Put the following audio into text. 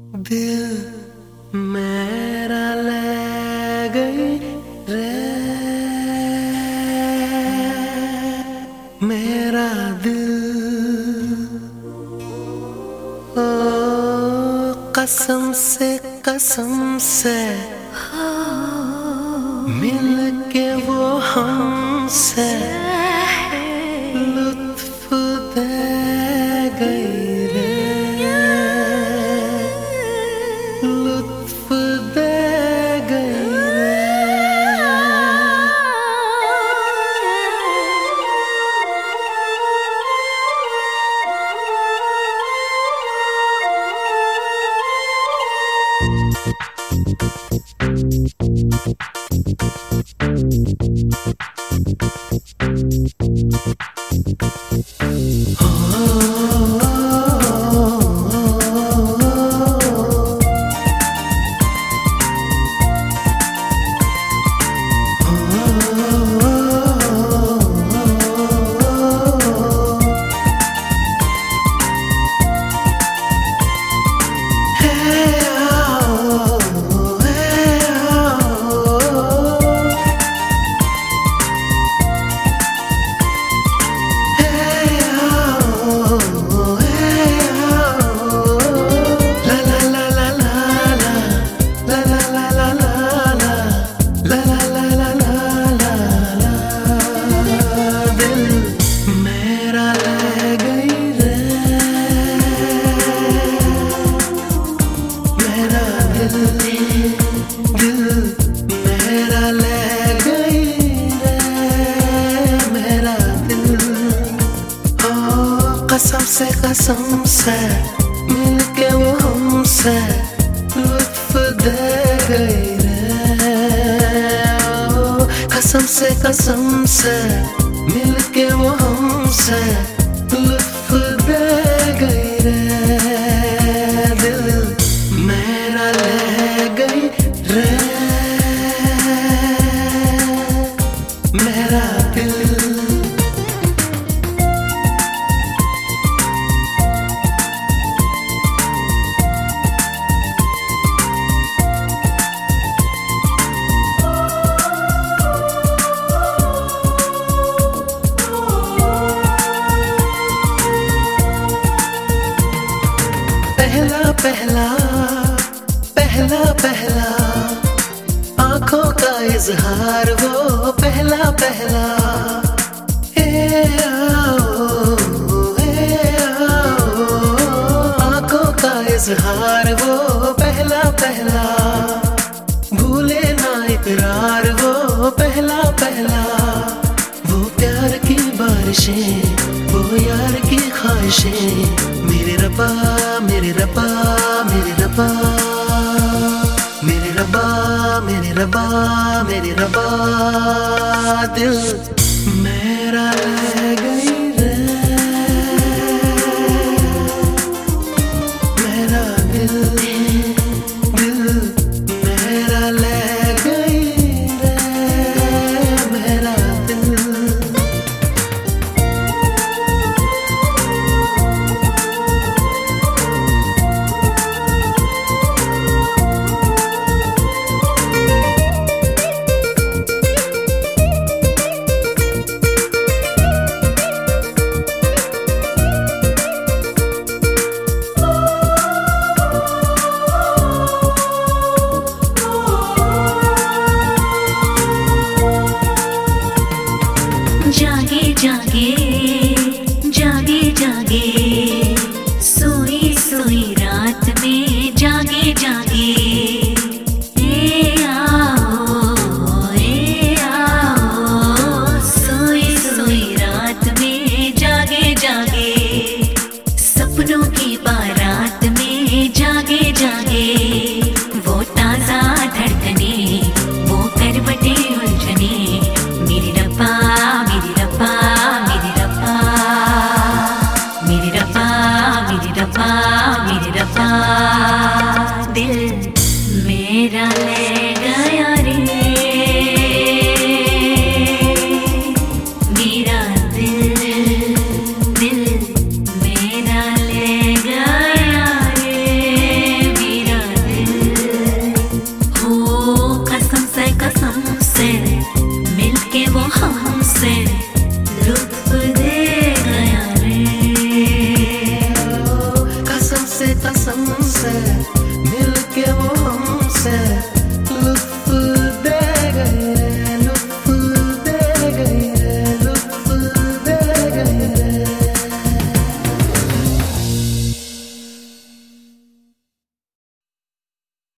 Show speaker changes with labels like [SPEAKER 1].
[SPEAKER 1] दिल मेरा ले गई रे, मेरा दिल। ओ कसम से मिल के वो हमसे लुत्फ दे गई रे, लुत्फ दे गई रे। कसम से मिल के वो हमसे लुत्फ दे गई रे। कसम से मिल के वो हमसे लुत्फ दे गई रे। दिल मेरा ले गई रे, मेरा दिल। पहला आंखों का इजहार, वो पहला आंखों का इजहार, वो पहला भूले ना इकरार, वो पहला वो प्यार की बारिशें, वो यार की ख्वाहिशें। मेरे रब्बा मेरे रब्बा मेरे रब्बा मेरे रब्बा मेरे रब्बा मेरे रब्बा, दिल मेरा ले गई रे, मेरा दिल मेरा ले गई रे, मेरा दिल।
[SPEAKER 2] जागे सोई रात में जागे ए आओ सोई रात में जागे सपनों की बारात में जागे वो ताजा धड़कने, वो करवटे उलझने। मेरी रब्बा मेरी रब्बा मेरी रब्बा मेरी रब्बा मेरी रब्बा मेरी रब्बा, दिल मेरा ले गया रे, मेरा दिल मेरा ले गया रे, मेरा हम